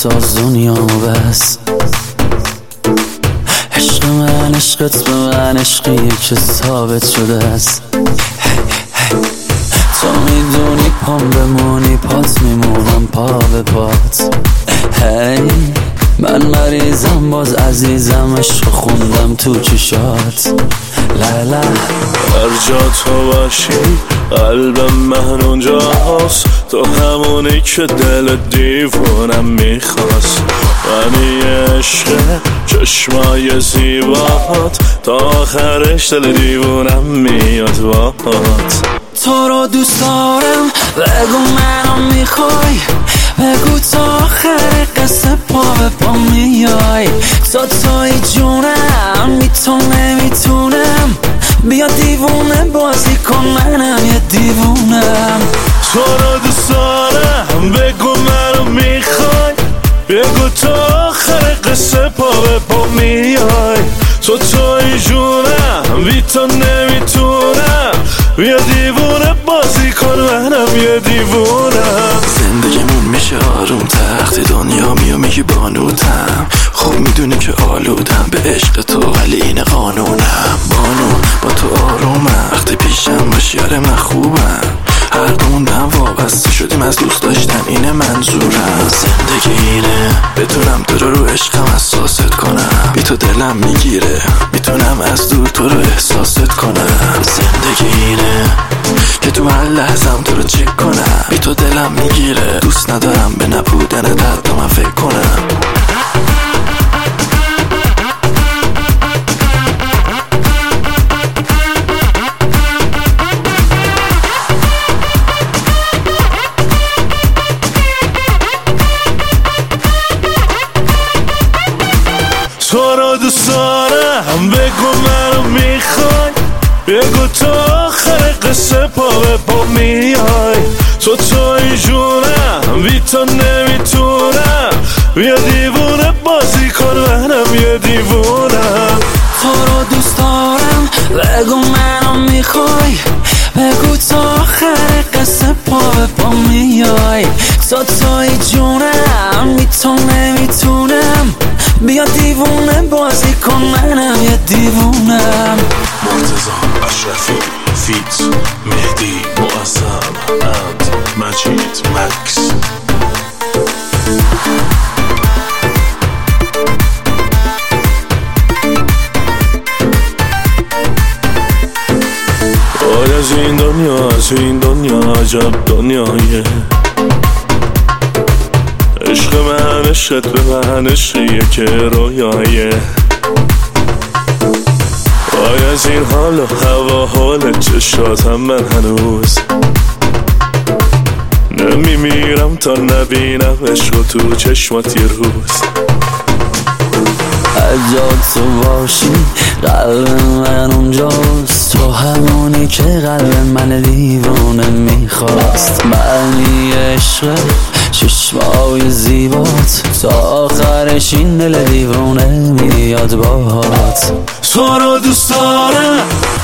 بساز دنیامو بس. عشق من عشقت به من عشقیه که ثابت شده است. تو میدونی پام بمونی پات میمونم پا به پات. هی من مریضم باز عزیزم عشق خوندم تو چشات. لالا هر جا تو باشی قلبم من اونجاست. تو همونی که دل دیوونم میخواست. غمی عشق چشمای زیبات تا آخرش دل دیوونم میاد باهات. تو رو دوست دارم بگو منو میخوای. بگو تا آخر قصه پا به پا میای. تو توی جونم بی تو نمیتونم. بیا دیوونه بازی کن منم یه دیوونم. تو رو دوست دارم بگو منو میخوای. بگو تا آخر قصه پا به پا میای. تو توی جونم بی تو نمیتونم. بیا دیوونه بازی کن منم یه دیوونم. زندگیمون میشه آروم تخت دنیا میگی بانوتم. خوب میدونی که آلودم به عشق تو ولی این قانونم. بانو با تو آرومم وقتی پیشم باشی آره من خوبم. هر دومون به هم وابسته شدیم از دوست داشتن اینه منظورم. زندگی اینه بتونم تو رو عشقم احساست کنم. بی تو دلم میگیره میتونم از دور تو رو احساست کنم. زندگی اینه که تو هر لحظم تو رو چک کنم. بی تو دلم میگیره دوست ندارم به نبودن درد من فکر کنم. تو رو دوست دارم بگو منو میخوای. بگو تا آخر قصه پا به پا میای. تو توی جونم بی تو نمیتونم. بیا دیوونه بازی کن منم یه دیوونم. تو رو دوست دارم بگو منو میخوای. بگو تا آخر قصه پا به پا میای. تو توی جونم بی تو نمیتونم. بیا دیوونه بازی کن منم یه دیوونم. مرتضی اشرفی فیت مهدی معظم اند مجید مکس. آیا از این دنیا از این دنیا عجب دنیایه. عشق من عشقت به من عشقیه که رویایه. وای از این حال و هوا حال چشاتم من هنوز نمیمیرم تا نبینم عشق تو چشمات یه روز. اجا تو باشی قلب من اونجاست. تو همونی که قلب من دیوانه میخواست. معنی عشق چشمای زیبات تا آخرش این دل دیوانه میاد باهات. تو رو دوست دارم